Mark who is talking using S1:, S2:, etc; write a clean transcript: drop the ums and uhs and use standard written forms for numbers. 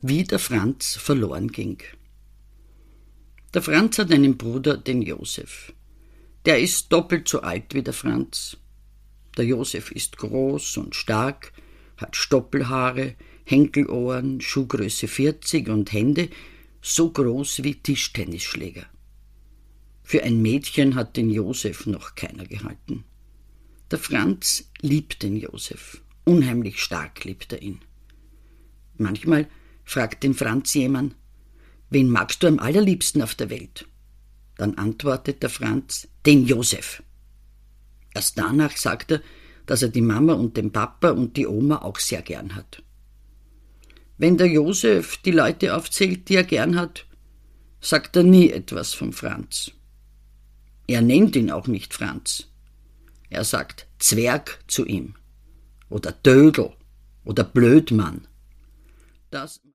S1: Wie der Franz verloren ging. Der Franz hat einen Bruder, den Josef. Der ist doppelt so alt wie der Franz. Der Josef ist groß und stark, hat Stoppelhaare, Henkelohren, Schuhgröße 40 und Hände so groß wie Tischtennisschläger. Für ein Mädchen hat den Josef noch keiner gehalten. Der Franz liebt den Josef, unheimlich stark liebt er ihn. Manchmal fragt den Franz jemand: »Wen magst du am allerliebsten auf der Welt?« Dann antwortet der Franz: »Den Josef.« Erst danach sagt er, dass er die Mama und den Papa und die Oma auch sehr gern hat. Wenn der Josef die Leute aufzählt, die er gern hat, sagt er nie etwas vom Franz. Er nennt ihn auch nicht Franz. Er sagt Zwerg zu ihm oder Dödel oder Blödmann. Das